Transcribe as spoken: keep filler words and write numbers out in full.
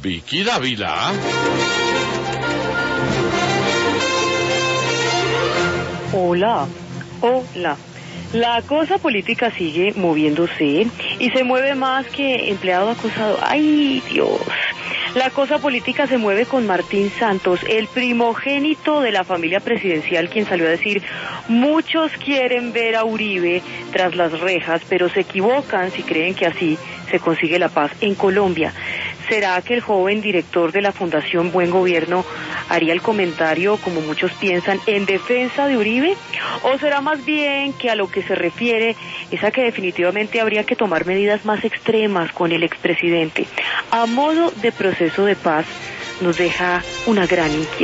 Vicky Dávila. Hola, hola. La cosa política sigue moviéndose y se mueve más que empleado acusado. ¡Ay, Dios! La cosa política se mueve con Martín Santos, el primogénito de la familia presidencial, quien salió a decir: muchos quieren ver a Uribe tras las rejas, pero se equivocan si creen que así se consigue la paz en Colombia. ¿Será que el joven director de la Fundación Buen Gobierno haría el comentario, como muchos piensan, en defensa de Uribe? ¿O será más bien que a lo que se refiere es a que definitivamente habría que tomar medidas más extremas con el expresidente? A modo de proceso de paz, nos deja una gran inquietud.